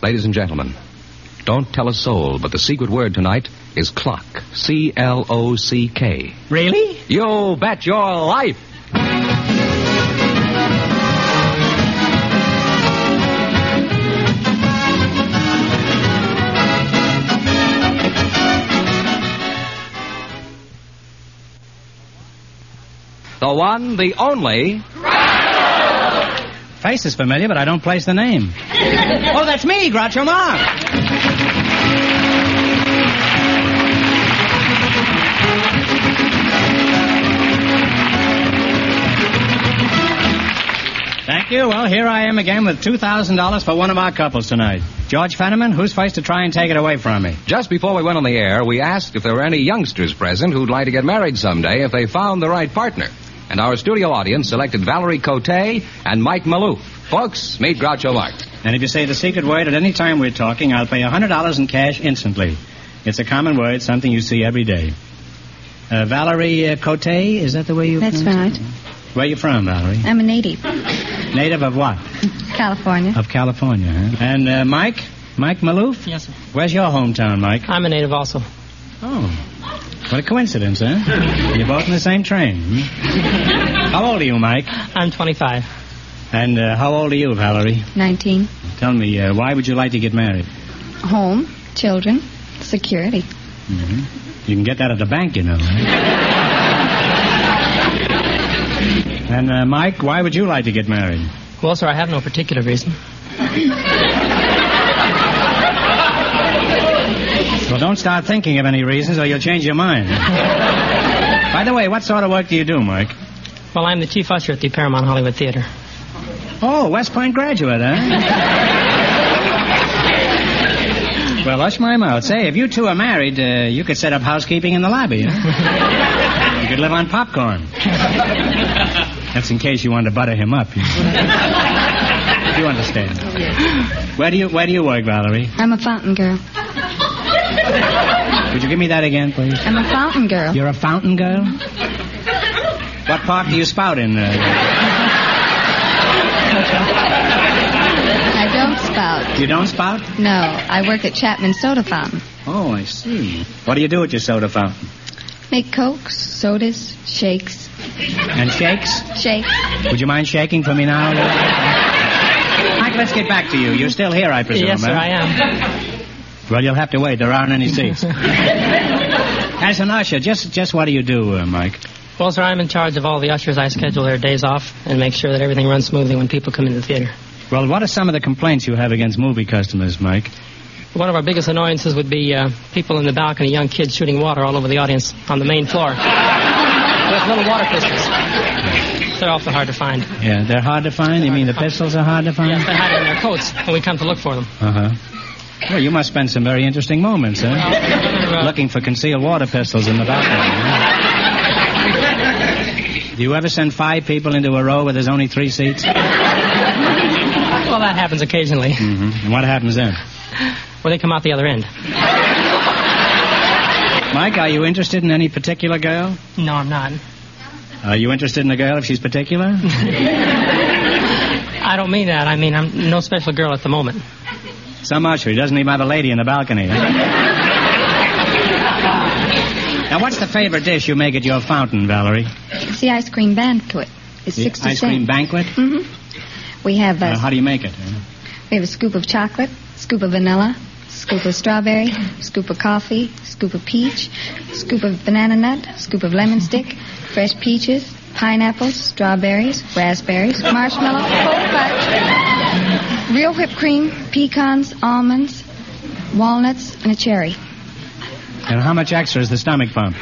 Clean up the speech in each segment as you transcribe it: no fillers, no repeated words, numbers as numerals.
Ladies and gentlemen, don't tell a soul, but the secret word tonight is clock. C-L-O-C-K. Really? You bet your life! The one, the only... Face is familiar, but I don't place the name. Oh, that's me, Groucho Marx. Thank you. Well, here I am again with $2,000 for one of our couples tonight. George Fenneman, who's first to try and take it away from me? Just before we went on the air, we asked if there were any youngsters present who'd like to get married someday if they found the right partner. And our studio audience selected Valerie Cote and Mike Maloof. Folks, meet Groucho Marx. And if you say the secret word at any time we're talking, I'll pay $100 in cash instantly. It's a common word, something you see every day. Valerie Cote, is that the way you That's pronounce right. it? Where are you from, Valerie? I'm a native. Native of what? California. Of California, huh? And Mike? Mike Maloof? Yes, sir. Where's your hometown, Mike? I'm a native also. Oh. What a coincidence, huh? You're both in the same train. How old are you, Mike? I'm 25. And how old are you, Valerie? 19. Tell me, why would you like to get married? Home, children, security. Mm-hmm. You can get that at the bank, you know. And, Mike, why would you like to get married? Well, sir, I have no particular reason. Well, don't start thinking of any reasons or you'll change your mind. By the way, what sort of work do you do, Mike? Well, I'm the chief usher at the Paramount Hollywood Theater. Oh, West Point graduate, huh? Well, hush my mouth. Say, if you two are married, you could set up housekeeping in the lobby, huh? You could live on popcorn. That's in case you wanted to butter him up. You understand. Where do you work, Valerie? I'm a fountain girl. Would you give me that again, please? I'm a fountain girl. You're a fountain girl? What park do you spout in? I don't spout. You don't spout? No, I work at Chapman Soda Fountain. Oh, I see. What do you do with your soda fountain? Make cokes, sodas, shakes. And shakes? Shakes. Would you mind shaking for me now? Mike, let's get back to you. You're still here, I presume, Yes, sir, huh? I am. Well, you'll have to wait. There aren't any seats. As an usher, just what do you do, Mike? Well, sir, I'm in charge of all the ushers. I schedule their days off and make sure that everything runs smoothly when people come into the theater. Well, what are some of the complaints you have against movie customers, Mike? One of our biggest annoyances would be people in the balcony, young kids shooting water all over the audience on the main floor. With little water pistols. They're awfully hard to find. Yeah, they're hard to find? You mean the pistols are hard to find? Yes, they hide in their coats when we come to look for them. Uh-huh. Well, you must spend some very interesting moments, huh? Looking for concealed water pistols in the balcony. Huh? Do you ever send 5 people into a row where there's only 3 seats? Well, that happens occasionally. Mm-hmm. And what happens then? Well, they come out the other end. Mike, are you interested in any particular girl? No, I'm not. Are you interested in a girl if she's particular? I don't mean that. I mean, I'm no special girl at the moment. Some usher. He doesn't even have a lady in the balcony. Huh? Now, what's the favorite dish you make at your fountain, Valerie? It's the ice cream banquet. It's 60 cents. Ice cream banquet? Mm-hmm. We have how do you make it? We have a scoop of chocolate, scoop of vanilla, scoop of strawberry, scoop of coffee, scoop of peach, scoop of banana nut, scoop of lemon stick, fresh peaches, pineapples, strawberries, raspberries, marshmallow, cold fudge, real whipped cream, pecans, almonds, walnuts, and a cherry. And how much extra is the stomach pump?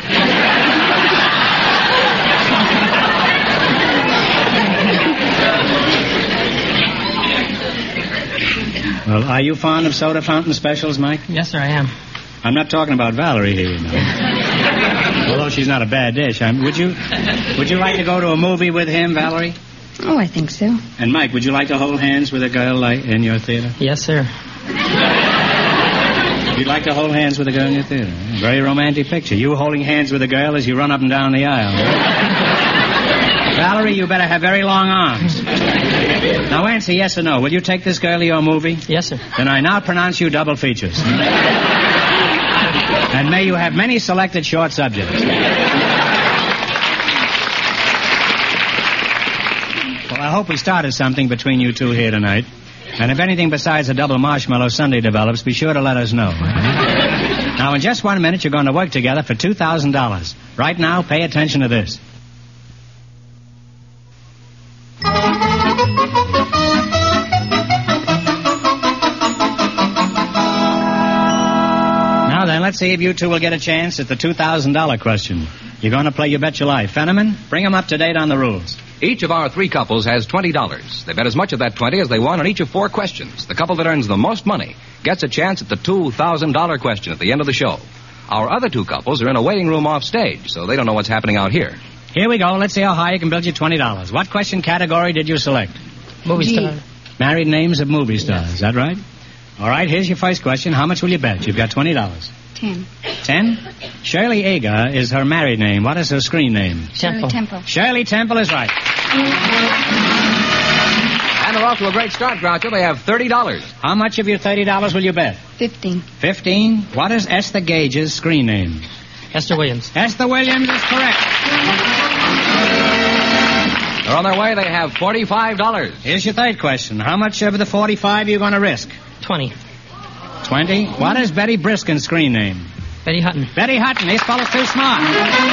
Well, are you fond of soda fountain specials, Mike? Yes, sir, I am. I'm not talking about Valerie here, you know. Although she's not a bad dish. Would you like to go to a movie with him, Valerie? Oh, I think so. And Mike, would you like to hold hands with a girl in your theater? Yes, sir. You'd like to hold hands with a girl in your theater? Very romantic picture. You holding hands with a girl as you run up and down the aisle. Valerie, you better have very long arms. Now answer yes or no. Will you take this girl to your movie? Yes, sir. Then I now pronounce you double features. And may you have many selected short subjects. Well, I hope we started something between you two here tonight. And if anything besides a double marshmallow sundae develops, be sure to let us know. Now, in just 1 minute, you're going to work together for $2,000. Right now, pay attention to this. Now then, let's see if you two will get a chance at the $2,000 question. You're going to play You Bet Your Life. Fenneman, bring them up to date on the rules. Each of our three couples has $20. They bet as much of that 20 as they won on each of 4 questions. The couple that earns the most money gets a chance at the $2,000 question at the end of the show. Our other 2 couples are in a waiting room off stage, so they don't know what's happening out here. Here we go. Let's see how high you can build your $20. What question category did you select? Movie star. Married names of movie stars. Is that right? All right, here's your first question. How much will you bet? You've got $20. 10. 10? Shirley Aga is her married name. What is her screen name? Shirley Temple. Shirley Temple is right. And they're off to a great start, Groucho. They have $30. How much of your $30 will you bet? 15. 15? What is Esther Gage's screen name? Esther Williams. Esther Williams is correct. They're on their way. They have $45. Here's your third question. How much of the 45 are you going to risk? 20. 20? What is Betty Briskin's screen name? Betty Hutton. Betty Hutton. This fellow's too smart.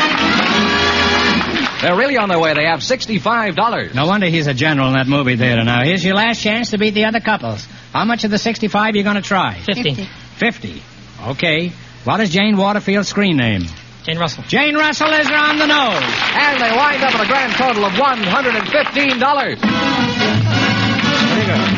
They're really on their way. They have $65. No wonder he's a general in that movie theater. Now, here's your last chance to beat the other couples. How much of the 65 are you going to try? 50. 50. Okay. What is Jane Waterfield's screen name? Jane Russell. Jane Russell is on the nose. And they wind up with a grand total of $115. Very good.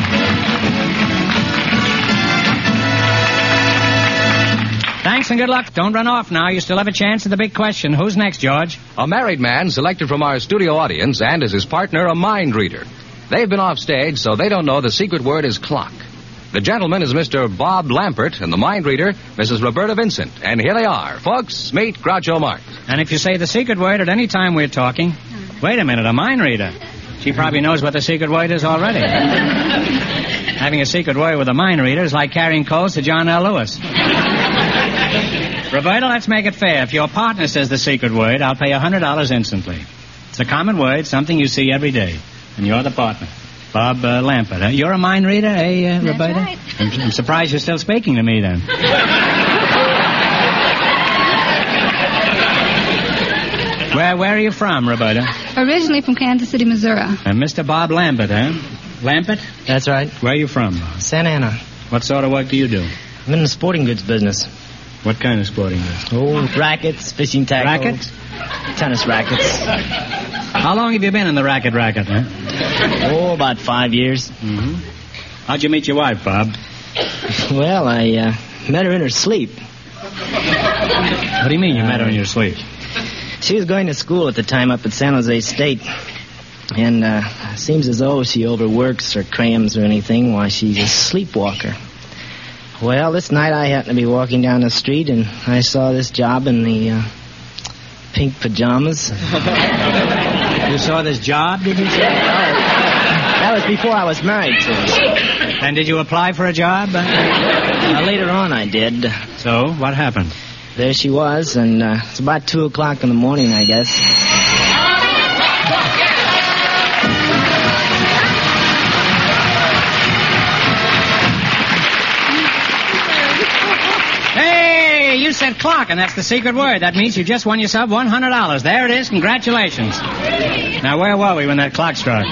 Thanks and good luck. Don't run off now. You still have a chance at the big question. Who's next, George? A married man selected from our studio audience and as his partner, a mind reader. They've been off stage, so they don't know the secret word is clock. The gentleman is Mr. Bob Lampert, and the mind reader, Mrs. Roberta Vincent. And here they are. Folks, meet Groucho Marx. And if you say the secret word at any time we're talking... Wait a minute, a mind reader. She probably knows what the secret word is already. Having a secret word with a mind reader is like carrying coals to John L. Lewis. Roberta, let's make it fair. If your partner says the secret word, I'll pay $100 instantly. It's a common word, something you see every day. And you're the partner. Bob Lampert. You're a mind reader, eh, That's Roberta? right. I'm surprised you're still speaking to me, then. Where are you from, Roberta? Originally from Kansas City, Missouri. Mr. Bob Lampert, huh? Lampert? That's right. Where are you from? Santa Ana. What sort of work do you do? I'm in the sporting goods business. What kind of sporting goods? Oh, rackets, fishing tackle. Rackets? Tennis rackets. How long have you been in the racket, huh? Oh, about 5 years. Mm-hmm. How'd you meet your wife, Bob? Well, I met her in her sleep. What do you mean you met her in your sleep? She was going to school at the time up at San Jose State. And seems as though she overworks or crams or anything while she's a sleepwalker. Well, this night I happened to be walking down the street and I saw this job in the pink pajamas. You saw this job, did you say? That was before I was married to her. And did you apply for a job? Later on I did. So, what happened? There she was, and it's about 2 o'clock in the morning, I guess. Hey, you said clock, and that's the secret word. That means you just won yourself $100. There it is. Congratulations. Now, where were we when that clock struck?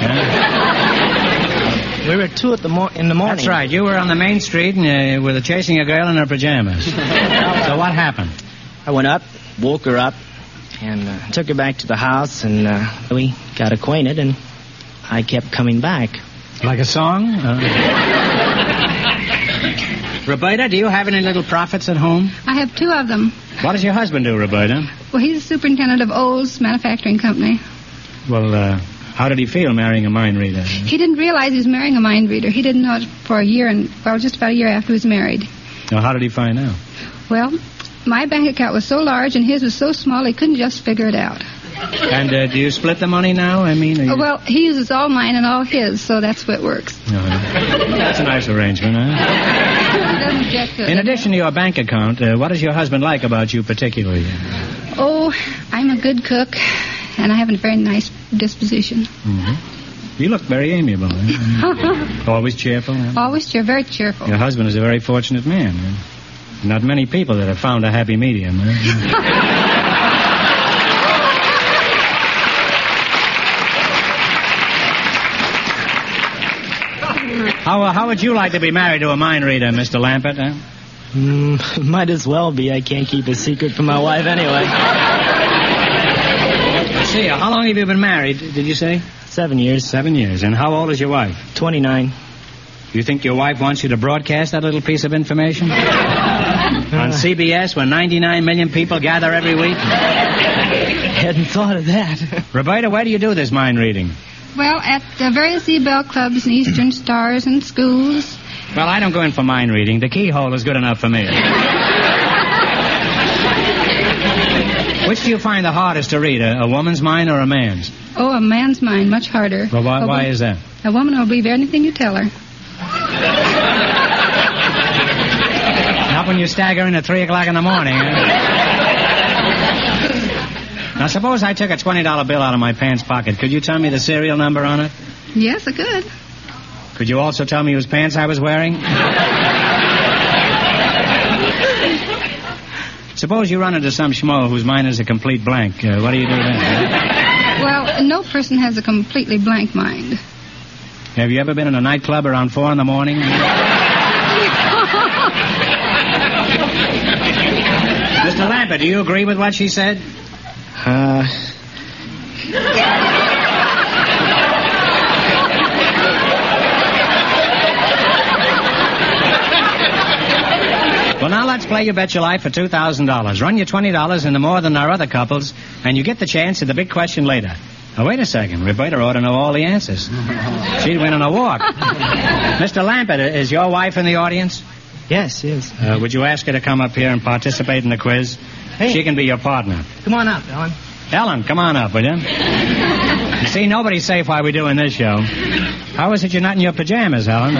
We were at 2 in the morning. That's right. You were on the main street and were chasing a girl in her pajamas. So what happened? I went up, woke her up, and took her back to the house, and we got acquainted, and I kept coming back. Like a song? Roberta, do you have any little prophets at home? I have 2 of them. What does your husband do, Roberta? Well, he's the superintendent of Olds Manufacturing Company. Well, how did he feel marrying a mind reader? He didn't realize he was marrying a mind reader. He didn't know it for a year, just about a year after he was married. Now, how did he find out? Well, my bank account was so large and his was so small he couldn't just figure it out. And do you split the money now? I mean, Well, he uses all mine and all his, so that's what works. That's a nice arrangement, huh? He doesn't object to it. In addition to your bank account, what does your husband like about you particularly? Oh, I'm a good cook, and I have a very nice disposition. Mm-hmm. You look very amiable. Always cheerful. Always very cheerful. Your husband is a very fortunate man. Not many people that have found a happy medium. How would you like to be married to a mind reader, Mr. Lampert? Huh? Might as well be. I can't keep a secret from my wife anyway. Let's see, how long have you been married, did you say? 7 years. 7 years. And how old is your wife? 29. You think your wife wants you to broadcast that little piece of information? On CBS, where 99 million people gather every week? Hadn't thought of that. Roberta, where do you do this mind reading? Well, at the various E-Bell clubs and Eastern Stars and schools. Well, I don't go in for mind reading. The keyhole is good enough for me. Which do you find the hardest to read, a woman's mind or a man's? Oh, a man's mind, much harder. Well, why is that? A woman will believe anything you tell her. Not when you stagger in at 3 o'clock in the morning. Now, suppose I took a $20 bill out of my pants pocket. Could you tell me the serial number on it? Yes, I could. Could you also tell me whose pants I was wearing? Suppose you run into some schmo whose mind is a complete blank. What do you do then? Well, no person has a completely blank mind. Have you ever been in a nightclub around 4 in the morning? Mr. Lampert, do you agree with what she said? Well, now let's play You Bet Your Life for $2,000. Run your $20 into more than our other couples, and you get the chance at the big question later. Now, wait a second. Roberta ought to know all the answers. She'd win on a walk. Mr. Lampert, is your wife in the audience? Yes. Would you ask her to come up here and participate in the quiz? Hey. She can be your partner. Come on up, Ellen. Ellen, come on up, will you? You see, nobody's safe while we're doing this show. How is it you're not in your pajamas, Ellen?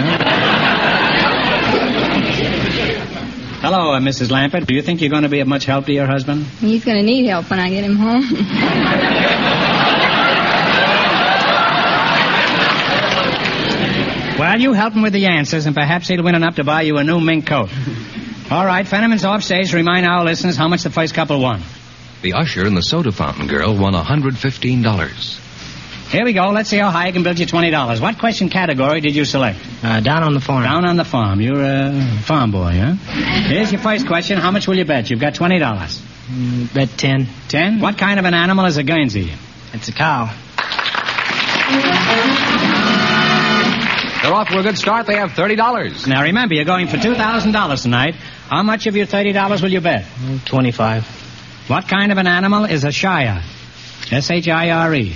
Hello, Mrs. Lampert. Do you think you're going to be of much help to your husband? He's going to need help when I get him home. Well, you help him with the answers, and perhaps he'll win enough to buy you a new mink coat. All right, Fenneman's off stage to remind our listeners how much the first couple won. The usher and the soda fountain girl won $115. Here we go. Let's see how high I can build you $20. What question category did you select? Down on the farm. Down on the farm. You're a farm boy, huh? Here's your first question. How much will you bet? You've got $20. Bet 10. 10? What kind of an animal is a Guernsey? It's a cow. They're off to a good start. They have $30. Now, remember, you're going for $2,000 tonight. How much of your $30 will you bet? 25. What kind of an animal is a shire? S-H-I-R-E.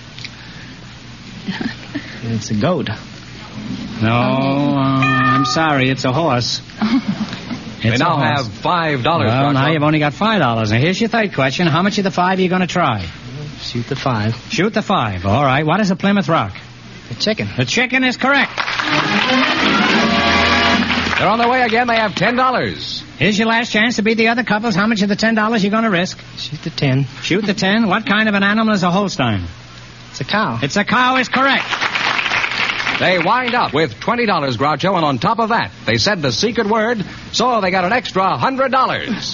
It's a goat. No, I'm sorry. It's a horse. They now have $5. Well, now you've only got $5. Now, here's your third question. How much of the 5 are you going to try? Shoot the 5. Shoot the 5. All right. What is a Plymouth Rock? A chicken. The chicken is correct. They're on their way again. They have $10. Here's your last chance to beat the other couples. How much of the $10 you going to risk? Shoot the 10. Shoot the 10. What kind of an animal is a Holstein? It's a cow. It's a cow is correct. They wind up with $20, Groucho, and on top of that, they said the secret word, so they got an extra $100.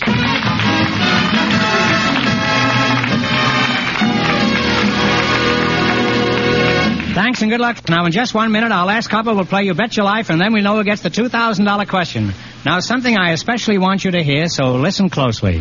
Thanks and good luck. Now, in just 1 minute, our last couple will play You Bet Your Life, and then we know who gets the $2,000 question. Now, something I especially want you to hear, so listen closely.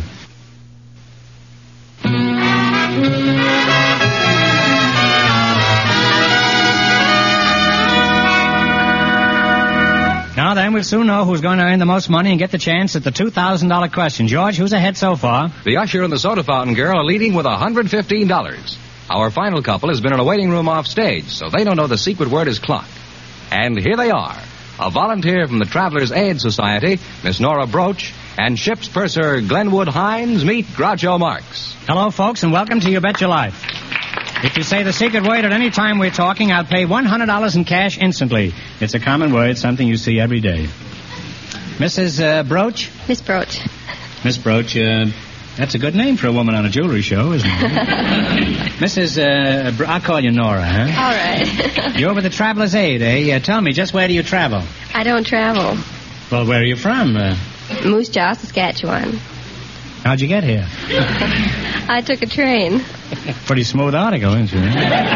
Now then, we'll soon know who's going to earn the most money and get the chance at the $2,000 question. George, who's ahead so far? The usher and the soda fountain girl are leading with $115. Our final couple has been in a waiting room off stage, so they don't know the secret word is clock. And here they are, a volunteer from the Travelers Aid Society, Miss Nora Broach, and ship's purser Glenwood Hines meet Groucho Marx. Hello, folks, and welcome to You Bet Your Life. If you say the secret word at any time we're talking, I'll pay $100 in cash instantly. It's a common word, something you see every day. Mrs. Broach? Miss Broach. Miss Broach, that's a good name for a woman on a jewelry show, isn't it? Mrs. I'll call you Nora, huh? All right. You're with the Traveler's Aid, eh? Tell me, just where do you travel? I don't travel. Well, where are you from? Moose Jaw, Saskatchewan. How'd you get here? I took a train. Pretty smooth article, isn't it?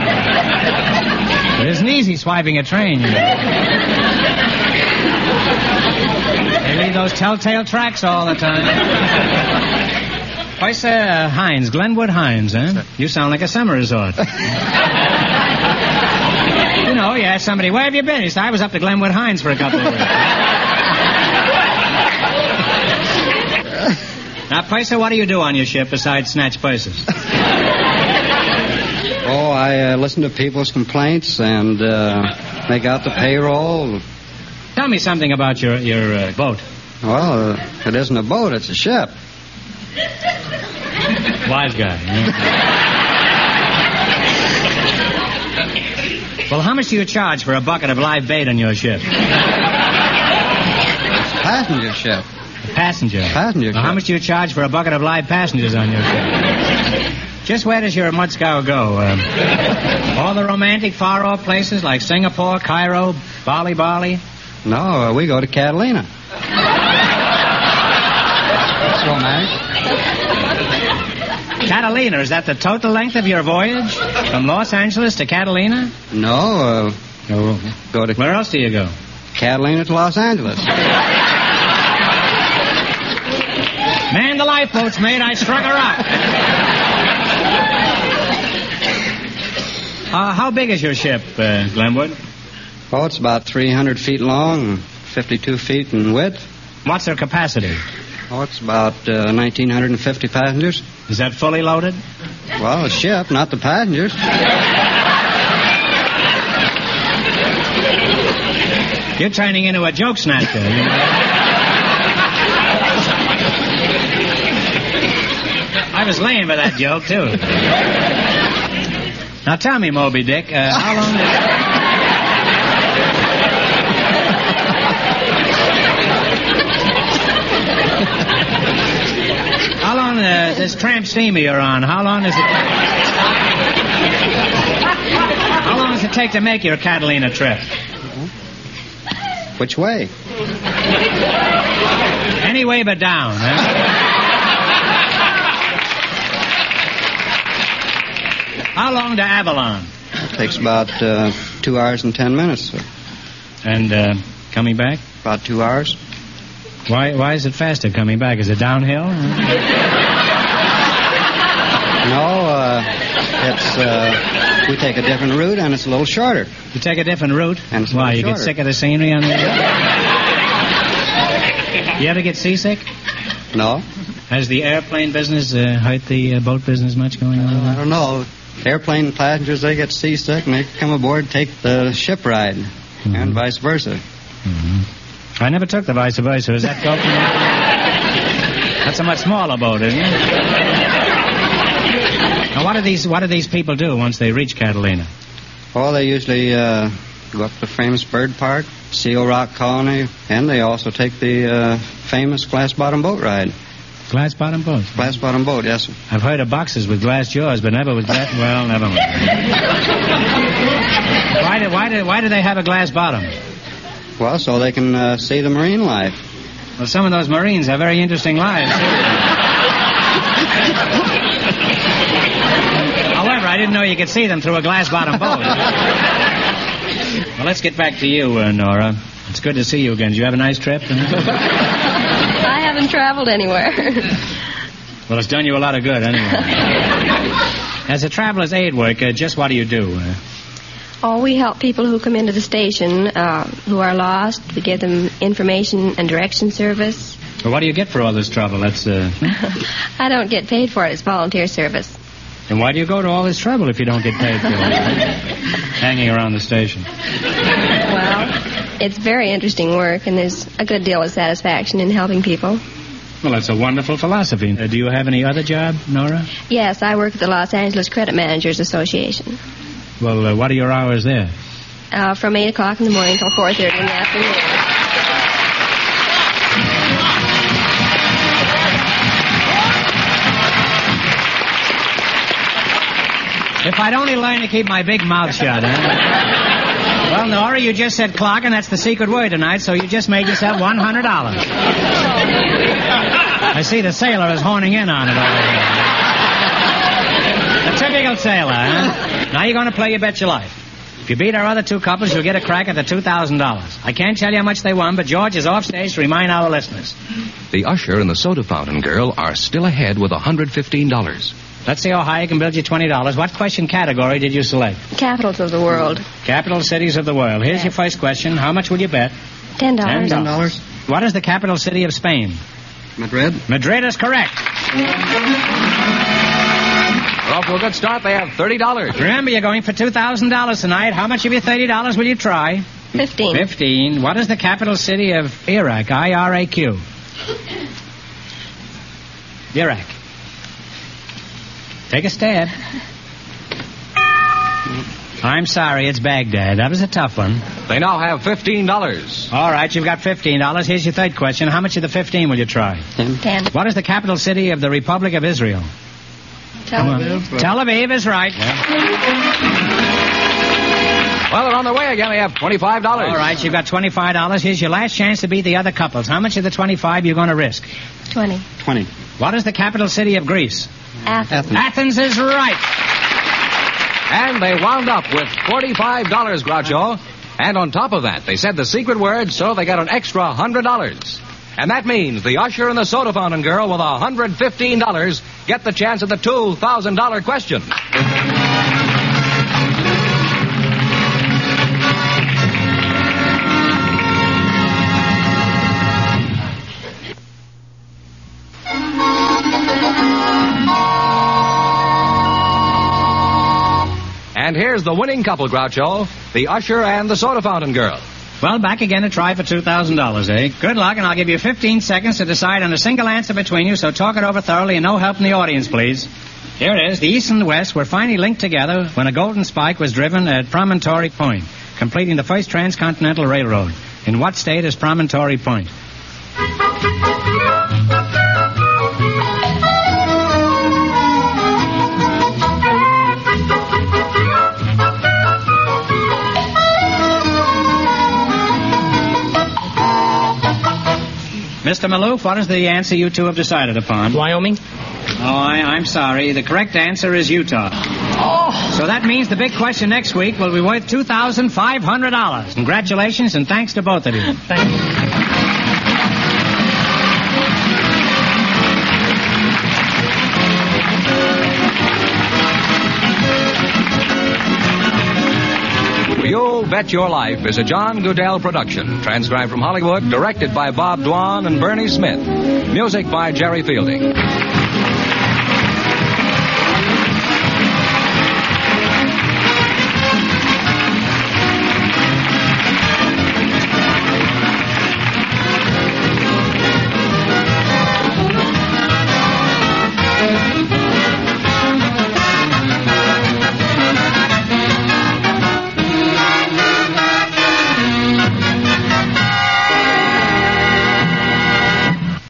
It isn't easy swiping a train, you know. They leave those telltale tracks all the time. Why, sir, Hines, Glenwood Hines, huh? You sound like a summer resort. You know, you ask somebody, where have you been? He said, I was up to Glenwood Hines for a couple of weeks. Now, Purser, what do you do on your ship besides snatch purses? Oh, I listen to people's complaints and make out the payroll. Tell me something about your boat. Well, it isn't a boat, it's a ship. Wise guy, huh? Well, how much do you charge for a bucket of live bait on your ship? It's a passenger ship. Passenger ship. How much do you charge for a bucket of live passengers on your ship? Just where does your mudscow go? All the romantic far-off places like Singapore, Cairo, Bali? No, we go to Catalina. That's romantic. Catalina, is that the total length of your voyage? From Los Angeles to Catalina? No, go to... Where else do you go? Catalina to Los Angeles. Man the lifeboats, mate. I struck a rock. How big is your ship, Glenwood? Oh, it's about 300 feet long, 52 feet in width. What's their capacity? Oh, it's about 1,950 passengers. Is that fully loaded? Well, the ship, not the passengers. You're turning into a joke snatcher. You know? I was laying for that joke, too. Now tell me, Moby Dick, how long How long this tramp steamer you're on? How long does it take to make your Catalina trip? Which way? Any way but down, huh? How long to Avalon? It takes about 2 hours and 10 minutes, sir. And coming back? About 2 hours. Why is it faster coming back? Is it downhill? No, it's we take a different route and it's a little shorter. You take a different route? And it's why? You shorter. Get sick of the scenery on the You ever get seasick? No. Has the airplane business hurt the boat business much going on? I don't know. Airplane passengers, they get seasick and they come aboard and take the ship ride, and vice versa. Mm-hmm. I never took the vice versa. Is that go? That's a much smaller boat, isn't it? Now, what do these people do once they reach Catalina? Well, they usually go up to the famous bird park, Seal Rock Colony, and they also take the famous glass-bottom boat ride. Glass-bottom boat? Glass-bottom boat, yes, sir. I've heard of boxes with glass jaws, but never with glass... Well, never mind. Why do they have a glass bottom? Well, so they can see the marine life. Well, some of those Marines have very interesting lives. However, I didn't know you could see them through a glass-bottom boat. Well, let's get back to you, Nora. It's good to see you again. Did you have a nice trip? I haven't traveled anywhere. Well, it's done you a lot of good, anyway. As a traveler's aid worker, just what do you do? Oh, we help people who come into the station who are lost. We give them information and direction service. Well, what do you get for all this trouble? That's I don't get paid for it. It's volunteer service. And why do you go to all this trouble if you don't get paid for it? Hanging around the station. Well, it's very interesting work, and there's a good deal of satisfaction in helping people. Well, that's a wonderful philosophy. Do you have any other job, Nora? Yes, I work at the Los Angeles Credit Managers Association. Well, what are your hours there? From 8 o'clock in the morning till 4:30 in the afternoon. If I'd only learn to keep my big mouth shut, huh? Well, Nora, you just said clock, and that's the secret word tonight, so you just made yourself $100. I see the sailor is horning in on it over here. A typical sailor, huh? Now you're going to play You Bet Your Life. If you beat our other two couples, you'll get a crack at the $2,000. I can't tell you how much they won, but George is off stage to remind our listeners. The usher and the soda fountain girl are still ahead with $115. Let's see how high I can build you $20. What question category did you select? Capitals of the world. Capital cities of the world. Here's your first question. How much will you bet? $10. $10. What is the capital city of Spain? Madrid. Madrid is correct. We're off to a good start. They have $30. Remember, you're going for $2,000 tonight. How much of your $30 will you try? 15. 15. What is the capital city of Iraq? I-R-A-Q. Iraq. Take a stab. I'm sorry, it's Baghdad. That was a tough one. They now have $15. All right, you've got $15. Here's your third question. How much of the 15 will you try? 10. What is the capital city of the Republic of Israel? Tel Aviv. Tel Aviv is right. Well, they're on their way again. They have $25. All right, you've got $25. Here's your last chance to beat the other couples. How much of the 25 you going to risk? 20. 20. What is the capital city of Greece? Athens. Athens is right. And they wound up with $45, Groucho. And on top of that, they said the secret word, so they got an extra $100. And that means the usher and the soda fountain girl with $115 get the chance at the $2,000 question. And here's the winning couple, Groucho, the usher and the soda fountain girl. Well, back again to try for $2,000, eh? Good luck, and I'll give you 15 seconds to decide on a single answer between you, so talk it over thoroughly and no help in the audience, please. Here it is. The East and the West were finally linked together when a golden spike was driven at Promontory Point, completing the first transcontinental railroad. In what state is Promontory Point? Mr. Maloof, what is the answer you two have decided upon? Wyoming? Oh, I'm sorry. The correct answer is Utah. Oh! So that means the big question next week will be worth $2,500. Congratulations and thanks to both of you. Thank you. You Bet Your Life is a John Goodell production, transcribed from Hollywood, directed by Bob Dwan and Bernie Smith. Music by Jerry Fielding.